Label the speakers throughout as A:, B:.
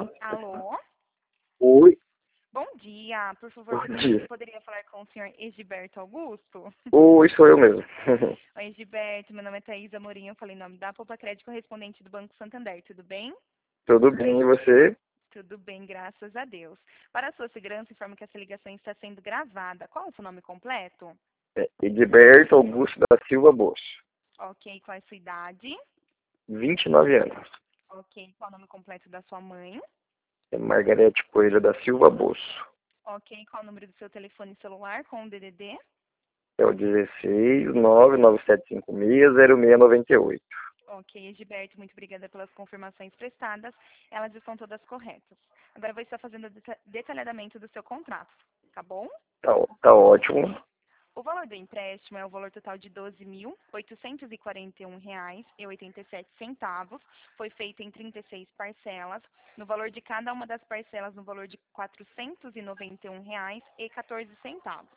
A: Alô?
B: Oi,
A: Bom dia. Por favor,
B: bom dia.
A: poderia falar com o senhor Egiberto Augusto?
B: Oi, sou eu mesmo.
A: Oi, Egiberto. Meu nome é Thaisa Amorim. Eu falei em nome da Poupa Crédito correspondente do Banco Santander. Tudo bem?
B: Tudo bem, e você?
A: Tudo bem, graças a Deus. Para a sua segurança, informo que essa ligação está sendo gravada. Qual é o seu nome completo?
B: Edilberto Augusto da Silva Bosch,
A: Ok. Qual é a sua idade?
B: 29 anos.
A: Ok. Qual é o nome completo da sua mãe?
B: Margarete Coelho da Silva Bosch.
A: Ok. Qual é o número do seu telefone celular com o DDD?
B: É o 16 997560698.
A: Ok, Egiberto, muito obrigada pelas confirmações prestadas. Elas estão todas corretas. Agora eu vou estar fazendo o detalhamento do seu contrato, tá bom?
B: Tá ótimo.
A: O valor do empréstimo é o valor total de R$ 12.841,87. Foi feito em 36 parcelas, no valor de cada uma das parcelas no valor de R$ 491,14.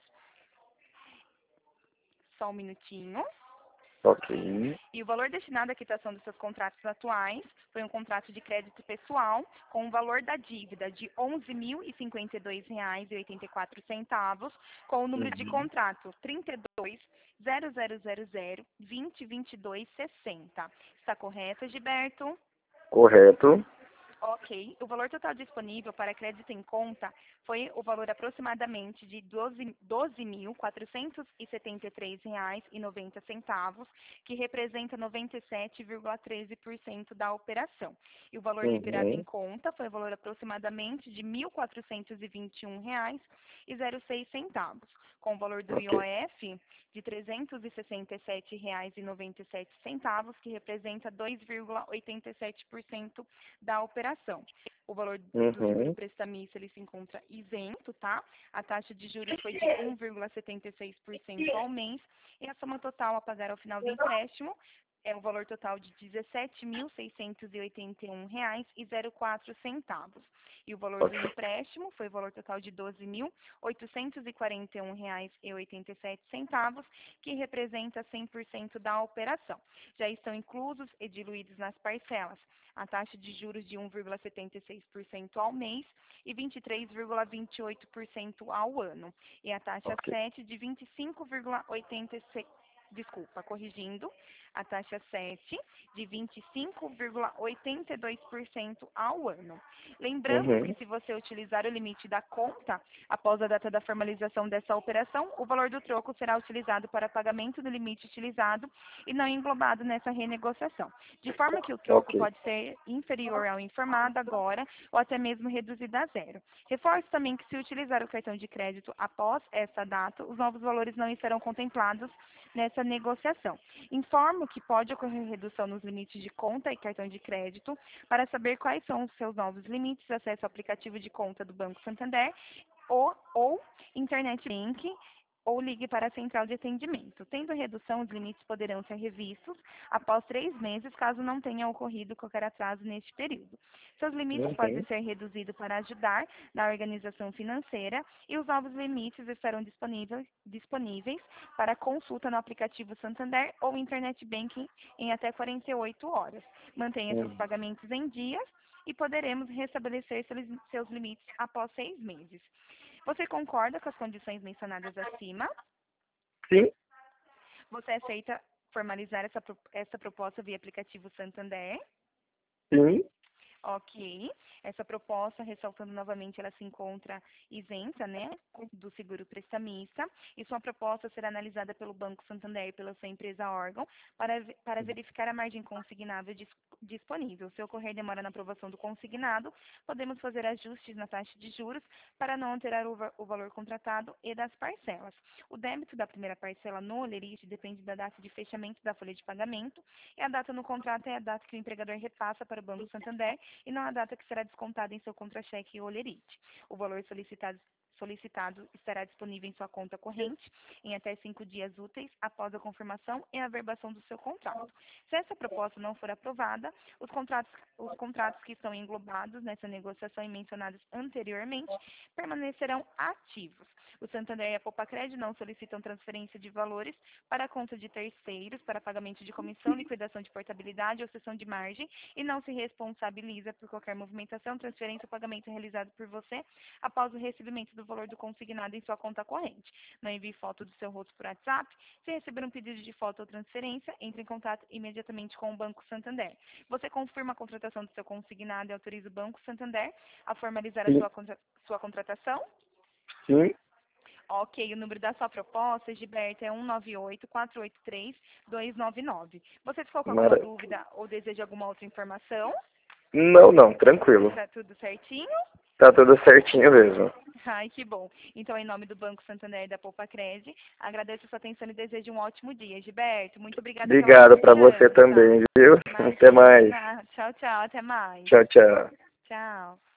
A: Só um minutinho.
B: Ok.
A: E o valor destinado à quitação dos seus contratos atuais foi um contrato de crédito pessoal com o valor da dívida de R$ 11.052,84, com o número de
B: Uhum.
A: contrato 32.0000202260. Está correto, Gilberto?
B: Correto.
A: Ok. O valor total disponível para crédito em conta foi o valor aproximadamente de R$ 12.473,90, que representa 97,13% da operação. E o valor liberado em
B: Uhum.
A: conta foi o valor aproximadamente de R$ 1.421,06, com o valor do
B: Ok.
A: IOF de R$ 367,97, que representa 2,87% da operação. O valor do seguro
B: Uhum.
A: prestamista ele se encontra isento, tá? A taxa de juros foi de 1,76% ao mês e a soma total a pagar ao final do empréstimo é o valor total de R$ 17.681,04. E o valor do
B: Ok.
A: empréstimo foi o valor total de R$ 12.841,87, que representa 100% da operação. Já estão inclusos e diluídos nas parcelas a taxa de juros de 1,76% ao mês e 23,28% ao ano. E a taxa
B: Ok.
A: 7 de 25,86%. Desculpa, corrigindo, a taxa 7 de 25,82% ao ano. Lembrando que
B: Uhum.
A: se você utilizar o limite da conta após a data da formalização dessa operação, o valor do troco será utilizado para pagamento do limite utilizado e não englobado nessa renegociação, de forma que o troco
B: Ok.
A: pode ser inferior ao informado agora ou até mesmo reduzido a zero. Reforço também que se utilizar o cartão de crédito após essa data, os novos valores não estarão contemplados nessa negociação. Informo que pode ocorrer redução nos limites de conta e cartão de crédito. Para saber quais são os seus novos limites, acesse o aplicativo de conta do Banco Santander ou Internet Bank ou ligue para a central de atendimento. Tendo redução, os limites poderão ser revistos após 3 meses, caso não tenha ocorrido qualquer atraso neste período. Seus limites podem
B: Uhum.
A: ser reduzidos para ajudar na organização financeira e os novos limites estarão disponíveis para consulta no aplicativo Santander ou Internet Banking em até 48 horas. Mantenha seus
B: Uhum.
A: pagamentos em dias e poderemos restabelecer seus limites após 6 meses. Você concorda com as condições mencionadas acima?
B: Sim,
A: Você aceita formalizar essa proposta via aplicativo Santander?
B: sim.
A: Ok. Essa proposta, ressaltando novamente, ela se encontra isenta, né, do seguro prestamista. E sua proposta será analisada pelo Banco Santander e pela sua empresa órgão para verificar a margem consignável disponível. Se ocorrer demora na aprovação do consignado, podemos fazer ajustes na taxa de juros para não alterar o valor contratado e das parcelas. O débito da primeira parcela no Olerite depende da data de fechamento da folha de pagamento e a data no contrato é a data que o empregador repassa para o Banco Santander e não a data que será descontada em seu contra-cheque ou olerite. O valor solicitado estará disponível em sua conta corrente em até 5 dias úteis após a confirmação e averbação do seu contrato. Se essa proposta não for aprovada, os contratos que estão englobados nessa negociação e mencionados anteriormente permanecerão ativos. O Santander e a Popacred não solicitam transferência de valores para a conta de terceiros para pagamento de comissão, liquidação de portabilidade ou cessão de margem e não se responsabiliza por qualquer movimentação, transferência ou pagamento realizado por você após o recebimento do valor do consignado em sua conta corrente. Não envie foto do seu rosto por WhatsApp. Se receber um pedido de foto ou transferência, entre em contato imediatamente com o Banco Santander. Você confirma a contratação do seu consignado e autoriza o Banco Santander a formalizar a
B: Sim.
A: sua contratação?
B: Sim.
A: Ok, o número da sua proposta, Gilberto, é 198-483-299. Você ficou com alguma
B: Mara...
A: dúvida ou deseja alguma outra informação?
B: Não, não, tranquilo.
A: Tá tudo certinho?
B: Tá tudo certinho mesmo.
A: Ai, que bom. Então, em nome do Banco Santander e da Popacred, agradeço a sua atenção e desejo um ótimo dia. Gilberto, muito obrigada pela
B: Obrigado para você
A: confiança.
B: também, viu? Até mais.
A: Imagina. Tchau, tchau. Até mais.
B: Tchau, tchau.
A: Tchau.